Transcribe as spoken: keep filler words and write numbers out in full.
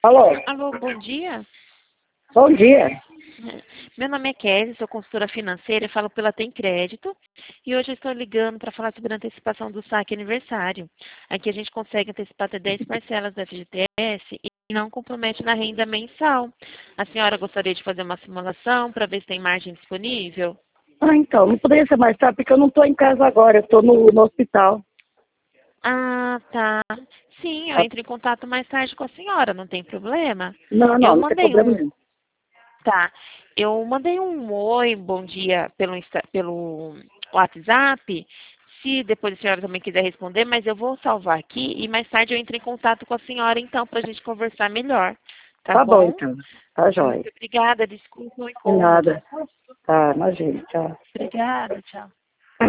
Alô, Alô, bom dia. bom dia. Meu nome é Kelly, sou consultora financeira e falo pela Tem Crédito. E hoje eu estou ligando para falar sobre a antecipação do saque aniversário. Aqui a gente consegue antecipar até dez parcelas do F G T S e não compromete na renda mensal. A senhora gostaria de fazer uma simulação para ver se tem margem disponível? Ah, então, não poderia ser mais tarde, porque eu não estou em casa agora, eu estou no, no hospital. Ah, tá. Sim, eu Ah, entro em contato mais tarde com a senhora, não tem problema. não, Eu não, não tem mandei problema um, nenhum. Tá. Eu mandei um oi, bom dia, pelo, Insta- pelo WhatsApp. Se depois a senhora também quiser responder, mas eu vou salvar aqui e mais tarde eu entro em contato com a senhora, então, para a gente conversar melhor. Tá Tá bom, bom? então. Tá jóia. Muito obrigada. Desculpa o De incômodo. nada. Tá, imagina, tchau. Obrigada. Tchau.